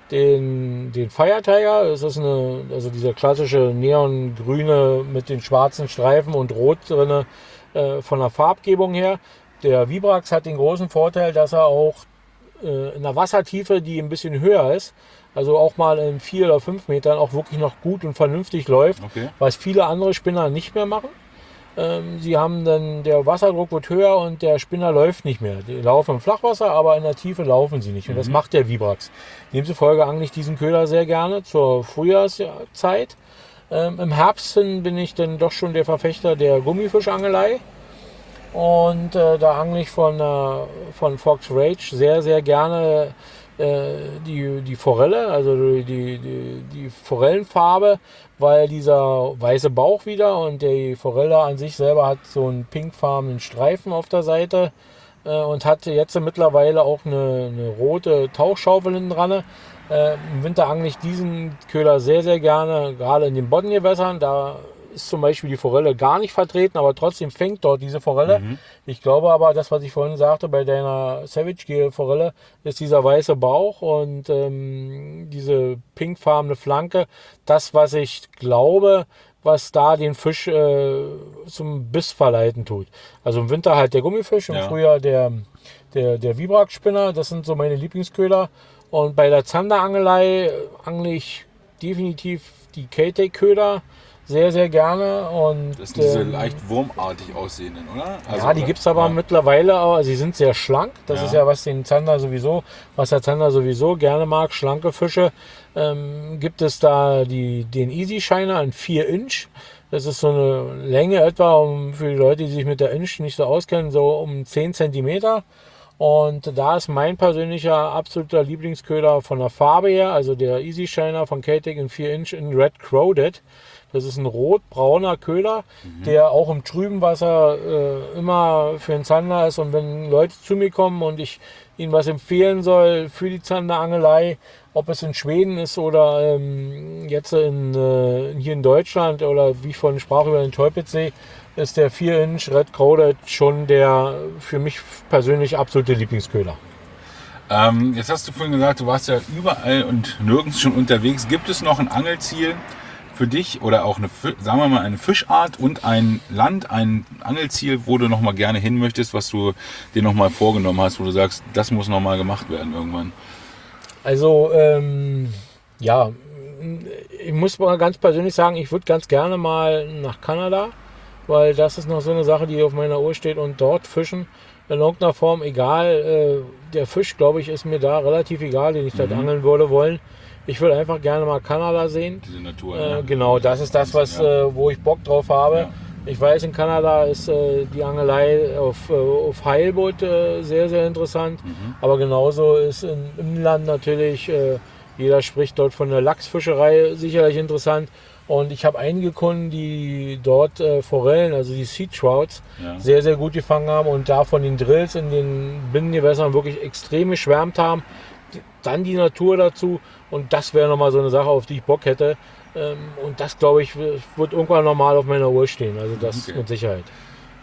den, den Fire Tiger. Das ist eine, also dieser klassische neongrüne mit den schwarzen Streifen und rot drin äh, von der Farbgebung her. Der Vibrax hat den großen Vorteil, dass er auch äh, in der Wassertiefe, die ein bisschen höher ist, also auch mal in vier oder fünf Metern auch wirklich noch gut und vernünftig läuft, okay. was viele andere Spinner nicht mehr machen. Ähm, sie haben dann, der Wasserdruck wird höher und der Spinner läuft nicht mehr. Die laufen im Flachwasser, aber in der Tiefe laufen sie nicht. Und mhm. das macht der Vibrax. Demzufolge angle ich diesen Köder sehr gerne zur Frühjahrszeit. Ähm, Im Herbst bin ich dann doch schon der Verfechter der Gummifischangelei. Und äh, da angle ich von, äh, von Fox Rage sehr, sehr gerne Die, die Forelle, also die, die, die Forellenfarbe, weil dieser weiße Bauch wieder und die Forelle an sich selber hat so einen pinkfarbenen Streifen auf der Seite äh, und hat jetzt mittlerweile auch eine, eine rote Tauchschaufel hinten dran. Äh, Im Winter angle ich diesen Köder sehr, sehr gerne, gerade in den Boddengewässern. Da ist zum Beispiel die Forelle gar nicht vertreten, aber trotzdem fängt dort diese Forelle. Mhm. Ich glaube aber, das, was ich vorhin sagte, bei deiner Savage Gear Forelle, ist dieser weiße Bauch und ähm, diese pinkfarbene Flanke. Das, was ich glaube, was da den Fisch äh, zum Biss verleiten tut. Also im Winter halt der Gummifisch, im ja. Frühjahr der, der, der Vibrax-Spinner. Das sind so meine Lieblingsköder. Und bei der Zanderangelei angle ich definitiv die K-Take-Köder sehr, sehr gerne. Und, das sind diese ähm, leicht wurmartig aussehenden, oder? Also, ja, die gibt es aber ja. mittlerweile, aber sie sind sehr schlank. Das ja. ist ja, was den Zander sowieso, was der Zander sowieso gerne mag, schlanke Fische. Ähm, gibt es da die, den Easy Shiner in vier Inch. Das ist so eine Länge etwa, um, für die Leute, die sich mit der Inch nicht so auskennen, so um zehn Zentimeter. Und da ist mein persönlicher absoluter Lieblingsköder von der Farbe her, also der Easy Shiner von K-Take in vier Inch in Red Crowded. Das ist ein rot-brauner Köder, mhm. der auch im trüben Wasser äh, immer für den Zander ist. Und wenn Leute zu mir kommen und ich ihnen was empfehlen soll für die Zanderangelei, ob es in Schweden ist oder ähm, jetzt in, äh, hier in Deutschland oder wie ich vorhin sprach über den Teupitzsee, ist der vier Inch Red Crowded schon der für mich persönlich absolute Lieblingsköder. Ähm, jetzt hast du vorhin gesagt, du warst ja überall und nirgends schon unterwegs. Gibt es noch ein Angelziel für dich oder auch eine, sagen wir mal, eine Fischart und ein Land, ein Angelziel, wo du noch mal gerne hin möchtest, was du dir noch mal vorgenommen hast, wo du sagst, das muss noch mal gemacht werden irgendwann? Also ähm, ja, ich muss mal ganz persönlich sagen, ich würde ganz gerne mal nach Kanada, weil das ist noch so eine Sache, die auf meiner Uhr steht und dort fischen in irgendeiner Form, egal, äh, der Fisch, glaube ich, ist mir da relativ egal, den ich dort mhm. angeln würde wollen. Ich würde einfach gerne mal Kanada sehen. Diese Natur. Äh, ja. Genau, das ist das, was, ja. äh, wo ich Bock drauf habe. Ja. Ich weiß, in Kanada ist äh, die Angelei auf, äh, auf Heilboot äh, sehr, sehr interessant. Mhm. Aber genauso ist in, im Land natürlich, äh, jeder spricht dort von der Lachsfischerei, sicherlich interessant. Und ich habe einige Kunden, die dort äh, Forellen, also die Sea Trouts, ja. sehr, sehr gut gefangen haben und da von den Drills in den Binnengewässern wirklich extrem geschwärmt haben. Dann die Natur dazu und das wäre nochmal so eine Sache, auf die ich Bock hätte. Und das, glaube ich, wird irgendwann normal auf meiner Uhr stehen. Also das okay. mit Sicherheit.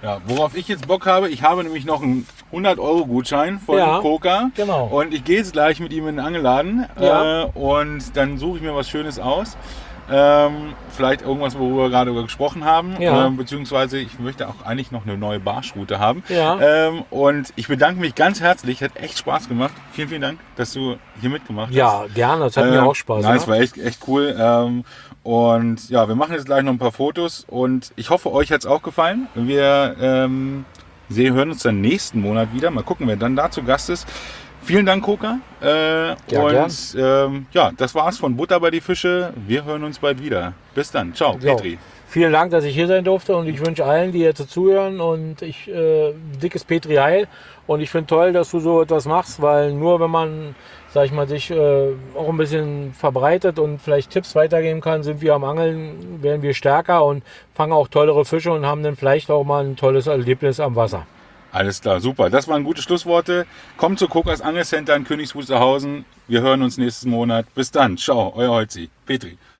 Ja, worauf ich jetzt Bock habe, ich habe nämlich noch einen hundert Euro Gutschein von Ja, Koka. genau. Und ich gehe jetzt gleich mit ihm in den Angelladen Ja. äh, und dann suche ich mir was Schönes aus. Ähm, vielleicht irgendwas, worüber wir gerade gesprochen haben. Ja. Ähm, beziehungsweise ich möchte auch eigentlich noch eine neue Barschroute haben. Ja. Ähm, und ich bedanke mich ganz herzlich. Hat echt Spaß gemacht. Vielen, vielen Dank, dass du hier mitgemacht hast. Ja, gerne. Das hat Äh, mir auch Spaß Nein, es gemacht. war echt, echt cool. Ähm, und ja, wir machen jetzt gleich noch ein paar Fotos. Und ich hoffe, euch hat es auch gefallen. Wir ähm, Sie hören uns dann nächsten Monat wieder. Mal gucken, wer dann da zu Gast ist. Vielen Dank, Koka. Äh, Ja, und ähm, ja, das war's von Butter bei die Fische. Wir hören uns bald wieder. Bis dann. Ciao, So. Petri. Vielen Dank, dass ich hier sein durfte und ich wünsche allen, die jetzt zuhören und ich äh, dickes Petri Heil und ich finde toll, dass du so etwas machst, weil nur wenn man, sag ich mal, sich äh, auch ein bisschen verbreitet und vielleicht Tipps weitergeben kann, sind wir am Angeln, werden wir stärker und fangen auch tollere Fische und haben dann vielleicht auch mal ein tolles Erlebnis am Wasser. Alles klar, super. Das waren gute Schlussworte. Kommt zu Kokas Angelcenter in Königs Wusterhausen. Wir hören uns nächsten Monat. Bis dann. Ciao, euer Holzi. Petri.